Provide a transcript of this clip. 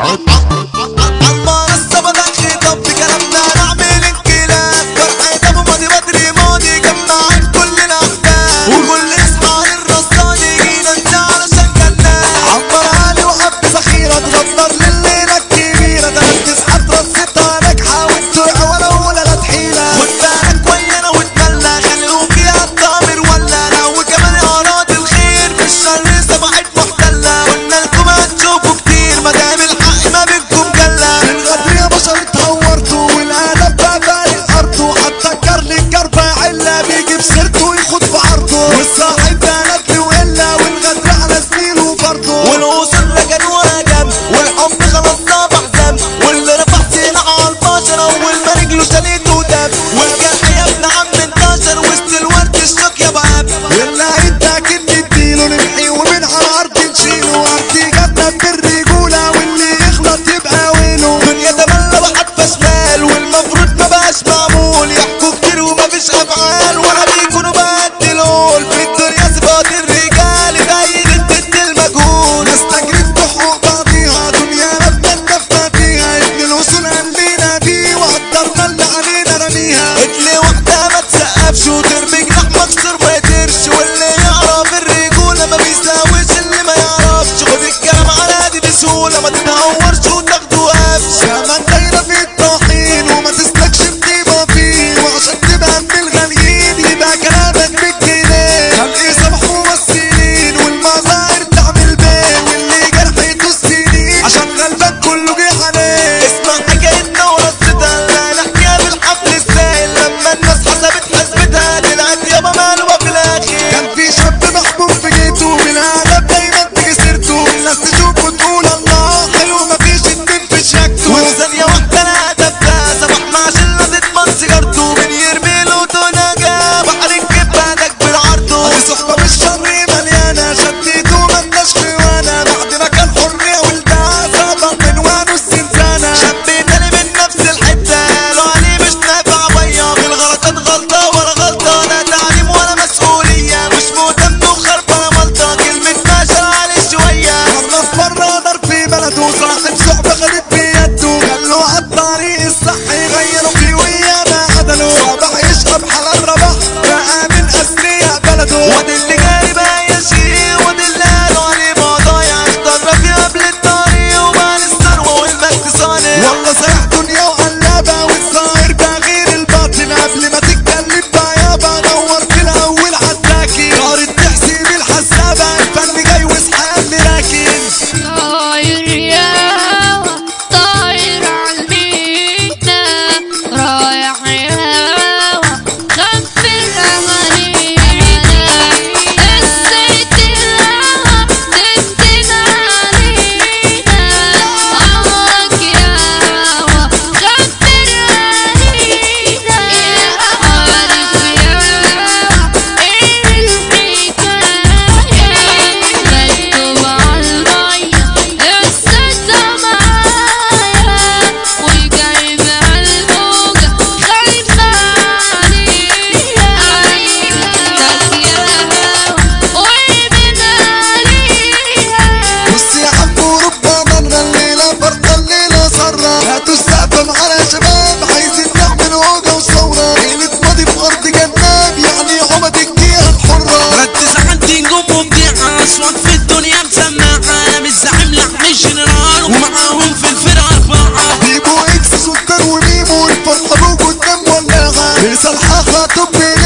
عالمنصة بدأ خطاب بكلامنا نعمل انقلاب فرحة ابو ماضي بدري ماضي جمعين كلنا احباب وكل اصحى للرصاني جينا انت علشان جنات عمر علي وحب ذخيرة تغدر لليلة الكبيرة ده تسحب رصتها ناجحة والسرعة ولو ولا تحيلة خد بالك ويانا واتملى خلوك يا الضامر ولا لا وكمان اراضي الخير في الشر صباحت محتلة قلنا لكم هتشوفوا كتير مدام الحق ما بينكم جلة الغدر يا بشر اتهورتوا والقلب بقى بالي الارض وحتى كارلي الجربة علا بيجيب سيرته ويخد في عرضه والصاحب ده ندل وقلة والغدر على زميله برضه والوصول رجل وهجم والحب خلاص صبح دم واللي رفع سلاحه على البشر اول ما رجله شالته دم والجرح يا ابن عم انتشر وسط الورد الشوك يا باب اللي هيتاكل نديله نمحيه ومن على الارض نشيله وارتي جبنا بالرجوله واللي يغلط يبقى ويله دنيا تملى وحتى شمال والمفروض مبقاش معمول يحكوا كتير ومفيش افعال ولا بيكونوا بقتلول في الدنيا صفات الرجال دايرة ضد المجهول ناس تجري بحقوق بعضيها دنيا نتمنى فيها ابن الوصول قال لينا دي وقدرنا اللي علينا رميها اجلي واحدة ما تسقفش وترمي جناح مكسور ما يطيرش واللي يعرف الرجولة ما بيساويش اللي ما يعرفش خد الكلام على دي بسهولة ما تتهورش وتاخدوا قفش كمان دايرة في الطحين وما تسلكش بطيبة فيه وعشان تبقى من الغاليين يبقى كلامك بالجنيه خلقي صبح ممثلين والمظاهر تعمل بيه واللي جرحته السنين عشان غلبك كله جه عليه اسمع حكايتنا ورصتها لا نحكيها بالحفل السائل لما الناس حسبت حسبتها طلعت يابا مقلوبة في الاخر كان في شاب محبوب في جيته من العالم دايما تيجي سيرته الناس تشوفه وتقول الله حلو مفيش اتنين في شكله وفي ثانية واحدة انا هدفتها صباح مع شلة تضمن سيجارته من يرمي له تناجة بحر الجيب بعدك بالعرضه دي صحبة مش شر مليانة شديته مالناش خوانة بعد ما كان حرية ولدها صعبة من وانه السنسانة شاب تاني من نفس الحتة قالوا عليه مش نافع بيا في الغلطات غلطة ولا غلطة لا تعليم ولا مسؤولية مش مهتم وخربانة ملطة كلمة فاشل عليه شوية خلص برا دار في بلده صاحب صحبة خدت بيده خلوه عالطريق الصحي غيروا فيه ويانا عدلوا صباح يشرب حلال ربح بقى من أثرياء بلده وادي اللي جاي بقى يشيل وادي اللي قالوا عليه مضايع اختار فيه قبل الطريق وبعد الثروة والمجد صانع والله صيح دنيا وقلابة والظاهر بقى غير الباطن قبل ما تتكلم بقى يابا دور في الأول عالداكي قارد تحسب الحسابة الفن جاي واصحى اللي راكن طاير يا هوا طاير عالمينا رايح يا هوا خفر أمانينا قصة الهوا تنتن علينا عواك يا هوا خفر أمانينا عارف يا هوا ايه الحكاية مكتوب عالمية قصتها معايا وجايب عالموجة خايفة عليها عينك يا هوا ومن عليها بص يا عم وربما الليلة برضه الليلة سرة هاتوا السقف معانا يا شباب عايزين نعمل هوجة وثورة ليلة ماضي في أرض جناب يعني عمد الجهة الحرة ركز عندي نجوم مبدعة أصوات في الدنيا مسمعة أنا مش زعيم لا مش جنرال ومعاهم في الفرقة أربعة بيبو إكس سلطان وميمو الفرحة بوجود دم ولاعة مثال حاخة طب